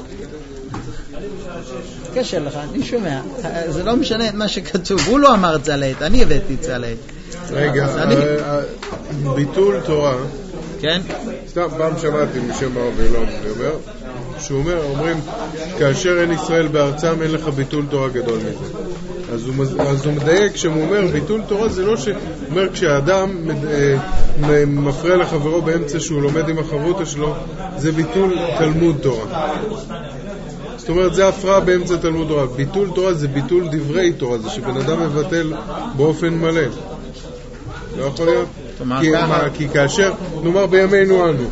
קשה לך, אני שומע. זה לא משנה את מה שכתוב. הוא לא אמר את זה על העת, אני הבאתי את זה על העת. רגע, אז אני- ה- ה- ביטול תורה, כן? סתם פעם שמעתי משם אבילון, אני אומר, שהוא אומר, אומרים, כאשר אין ישראל בארצם אין לך ביטול תורה גדול מזה. אז הוא, מז- אז הוא מדייק שהוא אומר, ביטול תורה זה לא שאומר כשהאדם מד- אה, מ- מפריע לחברו באמצע שהוא לומד עם החברותה שלו, זה ביטול תלמוד תורה. זאת אומרת, זה הפרעה באמצע תלמוד תורה. ביטול תורה זה ביטול דברי תורה, זה שבן אדם מבטל באופן מלא. לא יכול להיות? תאמר כי, ככה. מה, כי כאשר, נאמר בימינו אנו,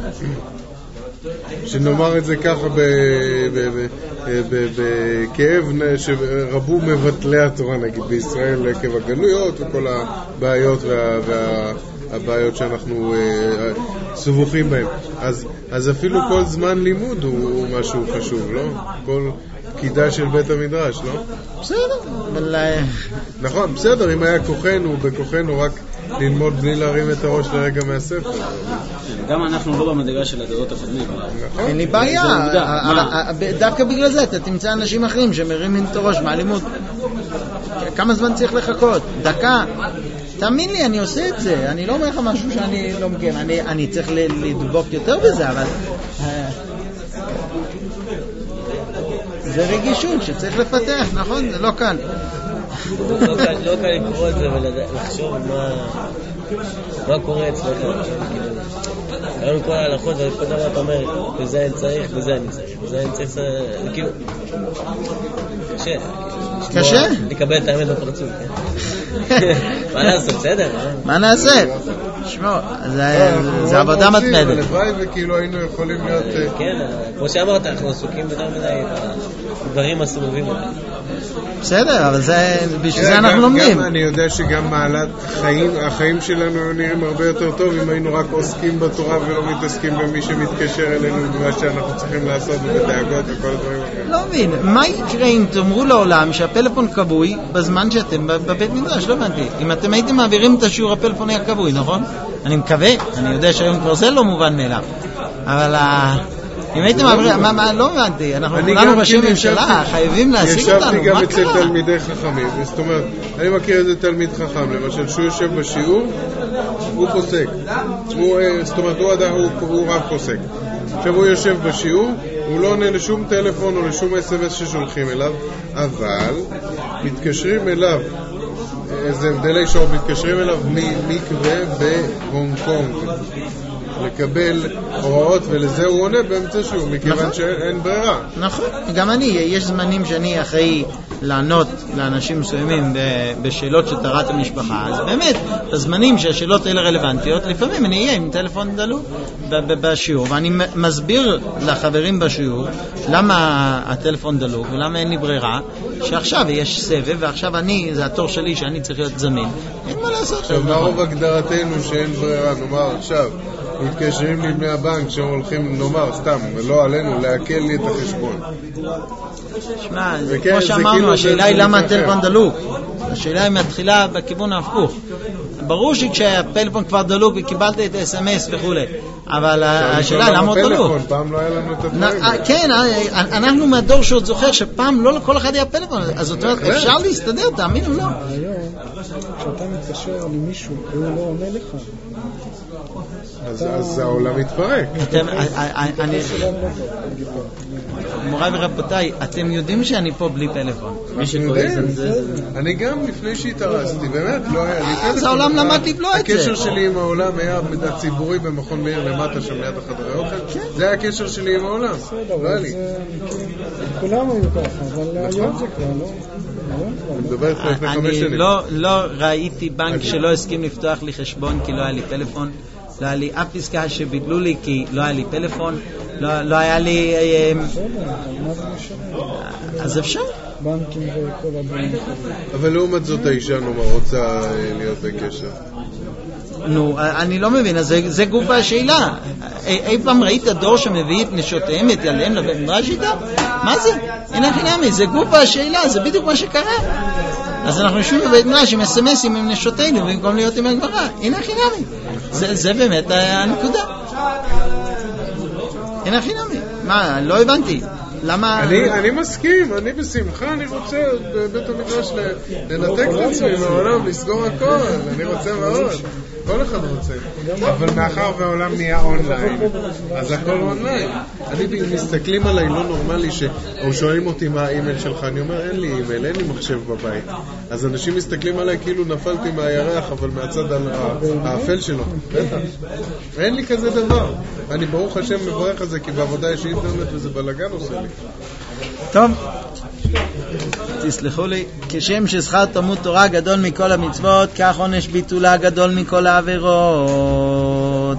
שנאמר את זה ככה ב- ב- ב- ב- בכאב שרבו מבטלי התורה, נגיד, בישראל עקב הגלויות וכל הבעיות וה... וה הבעיות שאנחנו אה, סבוכים בהם. אז, אז אפילו כל זמן לימוד הוא, הוא משהו חשוב, לא? כל פקידה של בית המדרש, לא? בסדר, אבל... אה, נכון, בסדר, אם היה כוחנו, בכוחנו רק ללמוד בלי להרים את הראש לרגע מהספר. גם אנחנו לא במדרגה של הדעות הקודמים. נכון? אין לי בעיה, זה עובדה. ה- מה? ה- ה- דווקא בגלל זה אתה תמצא אנשים אחרים שמרימים את הראש מהלימוד. כמה זמן צריך לחכות? דקה? תאמין לי, אני עושה את זה. אני לא אומר לך משהו שאני לא מכיר. אני, אני צריך ל- לדבוק יותר בזה, אבל... אה, זה רגישות שצריך לפתח, נכון? זה לא קל. לא קל לא קל לקרוא את זה ולחשוב מה מה קורה אצלך. היום כל ההלכות, כל דבר אתה אומר, בזה אני צריך, בזה אני צריך, בזה אני צריך, זה כאילו... קשה. קשה? לקבל את האמת בפרצוף, כן? מה לעשות, בסדר? מה נעשה? שמעו, זה זה עבודה מתמדת. הלוואי וכאילו היינו יכולים להיות... אה, כן, כמו שאמרת, אנחנו עסוקים יותר מדי בדברים הסובבים. בסדר, אבל זה, בשביל זה כן, אנחנו גם- לומדים. גם אני יודע שגם מעלת החיים, החיים שלנו היו נראים הרבה יותר טוב אם היינו רק עוסקים בתורה ולא מתעסקים במי שמתקשר אלינו במה שאנחנו צריכים לעשות ובדאגות וכל הדברים האלה. לא מבין, מה יקרה אם תאמרו לעולם שהפלאפון כבוי בזמן שאתם בבית מדרש? לא הבנתי. אם אתם הייתם מעבירים את השיעור, הפלאפון היה כבוי, נכון? אני מקווה, אני יודע שהיום כבר זה לא מובן מאליו. אבל ה- אם הייתם מעבירים, מה, מה, לא הבנתי, אנחנו אני כולנו גם בשם כן ממשלה, ישבתי- חייבים להשיג ישבתי אותנו, גם מה אצל קרה? תלמידי חכמים, זאת אומרת, אני מכיר איזה תלמיד חכם, למשל, שהוא יושב בשיעור, הוא פוסק. הוא, אה, זאת אומרת, הוא, אדם, הוא, הוא רב פוסק. עכשיו הוא יושב בשיעור, הוא לא עונה לשום טלפון או לשום אס אם אס ששולחים אליו, אבל מתקשרים אליו, איזה הבדלי שעות, מתקשרים אליו ממקווה בהונג קונג. לקבל הוראות, ולזה הוא עונה באמצע שהוא, מכיוון נכון. שאין ברירה. נכון, גם אני, יש זמנים שאני אחראי לענות לאנשים מסוימים ב- בשאלות שטרת המשפחה, אז באמת, בזמנים שהשאלות האלה רלוונטיות, לפעמים אני אהיה עם טלפון דלוק ב- ב- בשיעור, ואני מ- מסביר לחברים בשיעור למה הטלפון דלוק ולמה אין לי ברירה, שעכשיו יש סבב, ועכשיו אני, זה התור שלי שאני צריך להיות זמין, אין מה לעשות. עכשיו, מה רוב הגדרתנו שאין ברירה? נאמר עכשיו, מתקשרים לי בני הבנק שהם הולכים, נאמר, סתם, לא עלינו, להקל לי את החשבון. שמע, זה וכן, כמו זה שאמרנו, כאילו השאלה זה- היא זה למה מתרחב. הטלפון דלוק. השאלה היא מתחילה בכיוון ההפוך. ברור שכשהפלאפון כבר דלוק וקיבלת את ה-אס אם אס וכו', אבל השאלה היא למה הוא דלוק. הפלאפון, פעם לא היה לנו את נ- הדברים. אה, כן, אה, אנחנו מהדור שעוד זוכר שפעם לא לכל אחד היה פלאפון, אז זאת אומרת, אפשר להסתדר, תאמינו, לא. היום, כשאתה מתקשר למישהו והוא לא עונה לך, אז העולם מתפרק. אני... מוריי ורבותיי, אתם יודעים שאני פה בלי טלפון. אני גם לפני שהתארסתי, באמת, לא היה לי טלפון. אז העולם למד לבלוע את זה. הקשר שלי עם העולם היה מידע ציבורי במכון מאיר למטה שם ליד החדרי אוכל. זה היה הקשר שלי עם העולם. לא היה לי. כולם היו ככה, אבל היום זה כבר לא. אני מדבר איתך לפני חמש שנים. אני לא ראיתי בנק שלא הסכים לפתוח לי חשבון כי לא היה לי טלפון. לא היה לי אף פסקה שביטלו לי כי לא היה לי טלפון, לא, לא היה לי... אז אפשר. בנקים וכל הבנקים. אבל לעומת זאת האישה נאמר רוצה להיות בקשר. נו, אני לא מבין, אז זה, זה גוף השאלה. אי, אי פעם ראית דור שמביא את נשותיהם, את ילדיהם לבית מדרש איתם? מה זה? אין הכי נמי, זה גוף השאלה, זה בדיוק מה שקרה. אז אנחנו יושבים בבית מדרש עם אס-אמסים עם נשותינו במקום להיות עם הגמרא. אין הכי נמי. זה, זה באמת הנקודה. אין הכי נמי. מה, לא הבנתי. למה... אני, אני מסכים, אני בשמחה, אני רוצה בבית המדרש לנתק את עצמי מהעולם, לסגור הכל, אני רוצה מאוד, כל אחד רוצה. אבל מאחר והעולם נהיה אונליין, אז הכל אונליין. אני מסתכלים עליי לא נורמלי, או שואלים אותי מה האימייל שלך, אני אומר אין לי אימייל, אין לי מחשב בבית. אז אנשים מסתכלים עליי כאילו נפלתי מהירח, אבל מהצד האפל שלו. בטח. אין לי כזה דבר. אני ברוך השם מברך על זה, כי בעבודה יש אינטרנט וזה בלגן עושה לי. טוב, תסלחו לי, כשם ששכר תלמוד תורה גדול מכל המצוות, כך עונש ביטולה גדול מכל העבירות.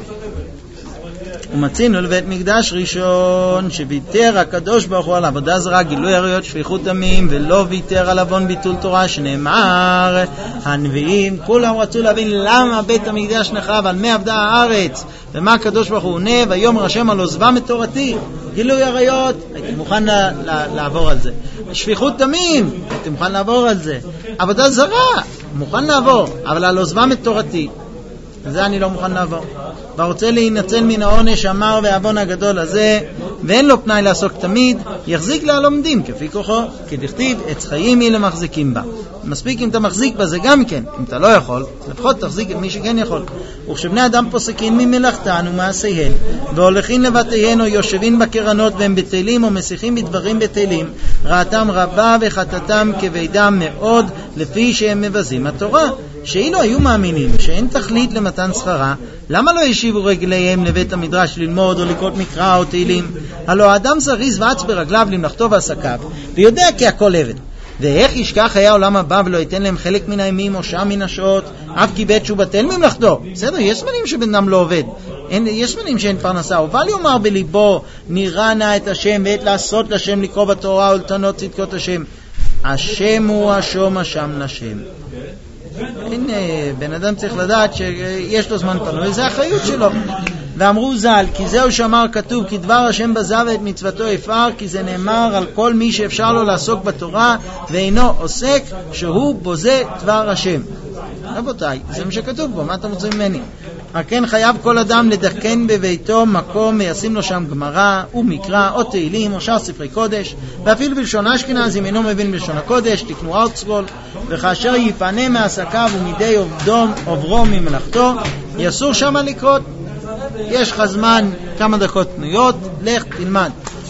ומצינו לבית מקדש ראשון שביטר הקדוש ברוך הוא על עבודה זרה, גילוי עריות, שפיכות דמים, ולא ביטר על עוון ביטול תורה, שנאמר הנביאים כולם רצו להבין למה בית המקדש נחרב, על מי עבדה הארץ, ומה הקדוש ברוך הוא עונה, ויאמר השם על עוזבם את תורתי. גילוי עריות, הייתי מוכן לה, לה, לעבור על זה. שפיכות דמים, הייתי מוכן לעבור על זה. עבודה זרה, מוכן לעבור, אבל על עוזבם את תורתי, זה אני לא מוכן לעבור. ורוצה להינצל מן העונש המר והעוון הגדול הזה, ואין לו פנאי לעסוק תמיד, יחזיק להלומדים כפי כוחו, כי דכתיב עץ חיים היא למחזיקים בה. מספיק אם אתה מחזיק בה זה גם כן, אם אתה לא יכול, לפחות תחזיק את מי שכן יכול. וכשבני אדם פוסקים ממלאכתן ומעשיהן, והולכים לבתיהן או יושבים בקרנות והם בטלים או מסיחים בדברים בטלים, רעתם רבה וחטאתם כבדם מאוד, לפי שהם מבזים התורה. שאילו היו מאמינים שאין תכלית למתן שכרה, למה לא ישיבו רגליהם לבית המדרש ללמוד או לקרוא מקרא או תהילים? הלא האדם זריז ועץ ברגליו למלאכתו ועסקיו, ויודע כי הכל עבד. ואיך ישכח היה עולם הבא ולא ייתן להם חלק מן הימים או שעה מן השעות, אף כי בית שהוא בטל ממלאכתו. בסדר, יש זמנים שבן אדם לא עובד, אין, יש זמנים שאין פרנסה. אבל יאמר בליבו, נראה נא את השם ועת לעשות לשם, לקרוא בתורה ולתנות צדקות השם. השם הוא השום השם לשם. הנה, בן אדם צריך לדעת שיש לו זמן פנוי, זה האחריות שלו. ואמרו ז"ל, כי זהו שאמר כתוב, כי דבר השם בזה ואת מצוותו יפר, כי זה נאמר על כל מי שאפשר לו לעסוק בתורה ואינו עוסק, שהוא בוזה דבר השם. רבותיי, זה מה שכתוב פה, מה אתם רוצים ממני? כן חייב כל אדם לדקן בביתו מקום וישים לו שם גמרא ומקרא או תהילים או שאר ספרי קודש, ואפילו בלשון אשכנז אם אינו מבין בלשון הקודש תקנו ארטסקרול, וכאשר יפנה מעסקיו ומידי עובדו עוברו ממלאכתו יסור שמה לקרות. יש לך זמן כמה דקות פנויות, לך תלמד.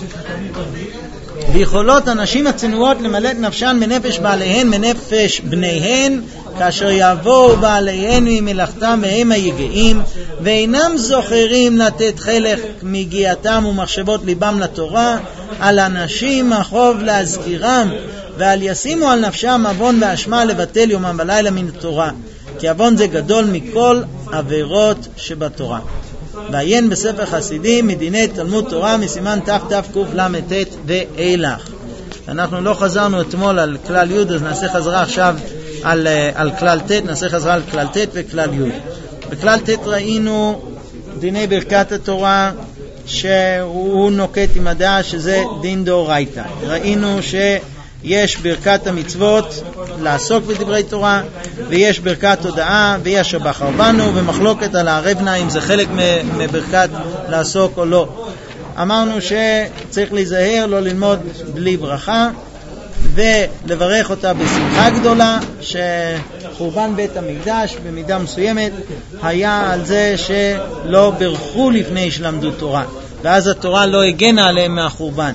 ויכולות הנשים הצנועות למלא את נפשן מנפש בעליהן מנפש בניהן, כאשר יבואו בעליהן ממלאכתם והם היגעים, ואינם זוכרים לתת חלק מגיעתם ומחשבות ליבם לתורה, על הנשים החוב להזכירם, ועל ישימו על נפשם עוון ואשמה לבטל יומם ולילה מן התורה, כי עוון זה גדול מכל עבירות שבתורה. ועיין בספר חסידים מדיני תלמוד תורה מסימן תתקל"ט ואילך. אנחנו לא חזרנו אתמול על כלל י', אז נעשה חזרה עכשיו על, על כלל ט', נעשה חזרה על כלל ט' וכלל י'. בכלל ט' ראינו דיני ברכת התורה שהוא נוקט עם הדעה שזה דין דאורייתא. ראינו שיש ברכת המצוות לעסוק בדברי תורה, ויש ברכת הודעה, ויש הבחר בנו, ומחלוקת על הערבנה אם זה חלק מברכת לעסוק או לא. אמרנו שצריך להיזהר לא ללמוד בלי ברכה ולברך אותה בשמחה גדולה, ש... חורבן בית המקדש במידה מסוימת היה על זה שלא ברכו לפני שלמדו תורה, ואז התורה לא הגנה עליהם מהחורבן.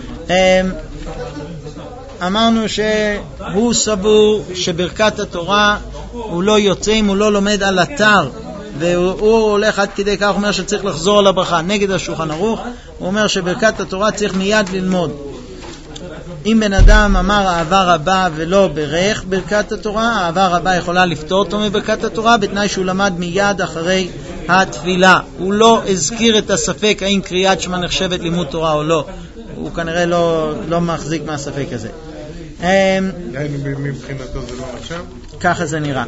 אמרנו שהוא סבור שברכת התורה הוא לא יוצא אם הוא לא לומד על אתר, והוא הולך עד כדי כך, אומר שצריך לחזור על הברכה נגד השולחן ערוך. הוא אומר שברכת התורה צריך מיד ללמוד. אם בן אדם אמר אהבה רבה ולא ברך ברכת התורה, האהבה רבה יכולה לפתור אותו מברכת התורה, בתנאי שהוא למד מיד אחרי התפילה. הוא לא הזכיר את הספק האם קריאת שמע נחשבת לימוד תורה או לא, הוא כנראה לא, לא מחזיק מהספק הזה. מבחינתו זה לא נחשב? ככה זה נראה.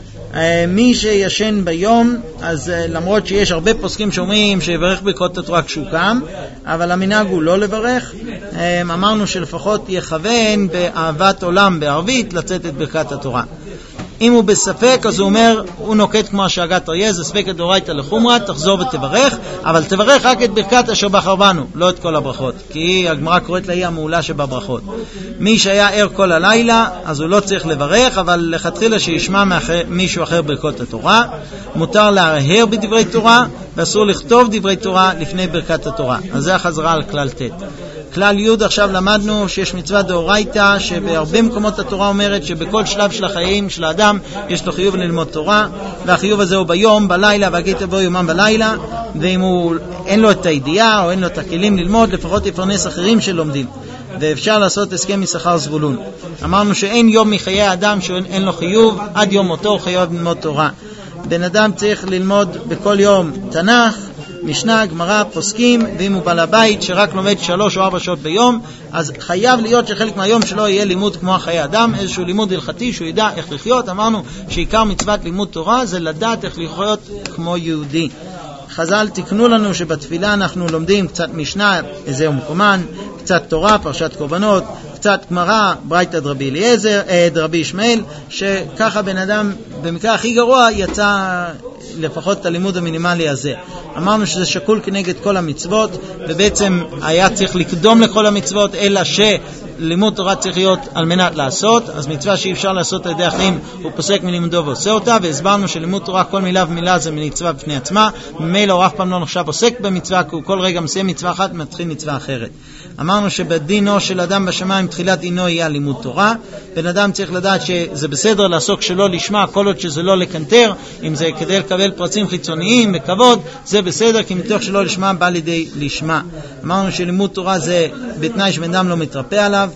מי שישן ביום, אז למרות שיש הרבה פוסקים שאומרים שיברך ברכות התורה כשהוא קם, אבל המנהג הוא לא לברך. אמרנו שלפחות יכוון באהבת עולם בערבית לצאת את ברכת התורה. אם הוא בספק, אז הוא אומר, הוא נוקט כמו השאגת אריה, זה ספק דאורייתא לחומרא, תחזור ותברך, אבל תברך רק את ברכת אשר בחר בנו, לא את כל הברכות, כי הגמרא קוראת לה היא המעולה שבברכות. מי שהיה ער כל הלילה, אז הוא לא צריך לברך, אבל לכתחילה שישמע מישהו אחר ברכות התורה. מותר להרהר בדברי תורה, ואסור לכתוב דברי תורה לפני ברכת התורה. אז זה החזרה על כלל ט'. כלל י' עכשיו למדנו שיש מצווה דאורייתא, שבהרבה מקומות התורה אומרת שבכל שלב של החיים של האדם יש לו חיוב ללמוד תורה, והחיוב הזה הוא ביום, בלילה, והגית בו יומם בלילה, ואם הוא אין לו את הידיעה או אין לו את הכלים ללמוד, לפחות יפרנס אחרים שלומדים, ואפשר לעשות הסכם משכר זבולון. אמרנו שאין יום מחיי האדם שאין לו חיוב, עד יום מותו חייב ללמוד תורה. בן אדם צריך ללמוד בכל יום תנ"ך, משנה, גמרא, פוסקים, ואם הוא בעל הבית שרק לומד שלוש או ארבע שעות ביום, אז חייב להיות שחלק מהיום שלו יהיה לימוד כמו חיי אדם, איזשהו לימוד הלכתי שהוא ידע איך לחיות. אמרנו שעיקר מצוות לימוד תורה זה לדעת איך לחיות כמו יהודי. חז"ל תיקנו לנו שבתפילה אנחנו לומדים קצת משנה, איזה מקומן, קצת תורה, פרשת קורבנות, קצת גמרא, ברייתא דרבי אליעזר, דרבי ישמעאל, שככה בן אדם במקרה הכי גרוע יצא לפחות את הלימוד המינימלי הזה. אמרנו שזה שקול כנגד כל המצוות, ובעצם היה צריך לקדום לכל המצוות, אלא שלימוד תורה צריך להיות על מנת לעשות. אז מצווה שאי אפשר לעשות על ידי אחרים, הוא פוסק מלימודו ועושה אותה, והסברנו שלימוד תורה כל מילה ומילה זה מצווה בפני עצמה, ממילא הוא אף פעם לא נחשב עוסק במצווה, כי הוא כל רגע מסיים מצווה אחת ומתחיל מצווה אחרת. אמרנו שבדינו של אדם בשמיים תחילת דינו יהיה לימוד תורה. בן אדם צריך לדעת שזה בסדר לעסוק שלא לשמה, כל עוד שזה לא לקנטר, אם זה כדי לקבל פרצים חיצוניים וכבוד, זה בסדר, כי מתוך שלא לשמה בא לידי לשמה. אמרנו שלימוד תורה זה בתנאי שבן אדם לא מתרפא עליו,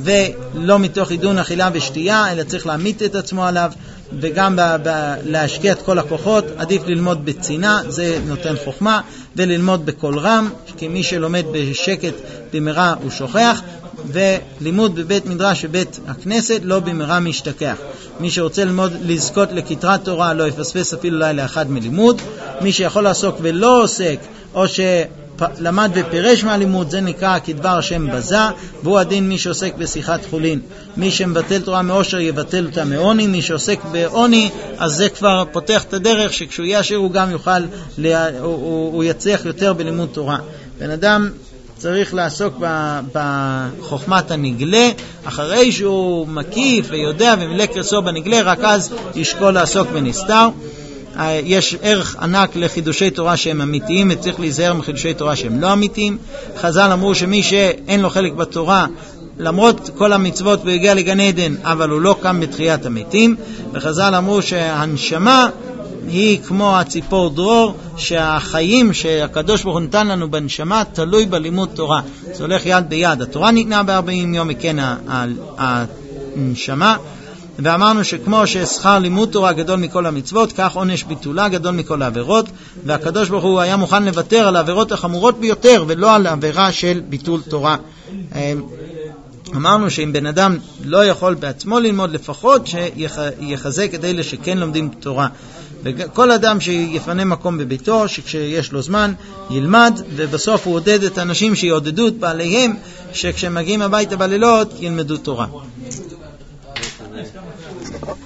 ולא מתוך עידון אכילה ושתייה, אלא צריך להעמיד את עצמו עליו, וגם ב- ב- להשקיע את כל הכוחות. עדיף ללמוד בצינה, זה נותן חוכמה, וללמוד בקול רם, כי מי שלומד בשקט במהרה הוא שוכח, ולימוד בבית מדרש ובית הכנסת לא במהרה משתכח. מי שרוצה ללמוד לזכות לכתרת תורה לא יפספס אפילו לילה אחד מלימוד. מי שיכול לעסוק ולא עוסק, או שלמד ופירש מהלימוד, זה נקרא כדבר השם בזה, והוא הדין מי שעוסק בשיחת חולין. מי שמבטל תורה מאושר יבטל אותה מעוני, מי שעוסק בעוני אז זה כבר פותח את הדרך שכשהוא יהיה עשיר הוא גם יוכל, לה... הוא, הוא, הוא יצליח יותר בלימוד תורה. בן אדם צריך לעסוק בחוכמת הנגלה, אחרי שהוא מקיף ויודע ומילא קרסו בנגלה, רק אז ישקול לעסוק בנסתר. יש ערך ענק לחידושי תורה שהם אמיתיים, וצריך להיזהר מחידושי תורה שהם לא אמיתיים. חז"ל אמרו שמי שאין לו חלק בתורה, למרות כל המצוות הוא הגיע לגן עדן, אבל הוא לא קם בתחיית המתים. וחז"ל אמרו שהנשמה היא כמו הציפור דרור, שהחיים שהקדוש ברוך הוא נתן לנו בנשמה תלוי בלימוד תורה. זה הולך יד ביד. התורה ניתנה ב-ארבעים יום מכן הנשמה. ואמרנו שכמו ששכר לימוד תורה גדול מכל המצוות, כך עונש ביטולה גדול מכל העבירות, והקדוש ברוך הוא היה מוכן לוותר על העבירות החמורות ביותר ולא על העבירה של ביטול תורה. אמרנו שאם בן אדם לא יכול בעצמו ללמוד, לפחות שיחזק את אלה שכן לומדים תורה. וכל אדם שיפנה מקום בביתו, שכשיש לו זמן ילמד, ובסוף הוא עודד את האנשים שיעודדו את בעליהם, שכשהם מגיעים הביתה בלילות ילמדו תורה.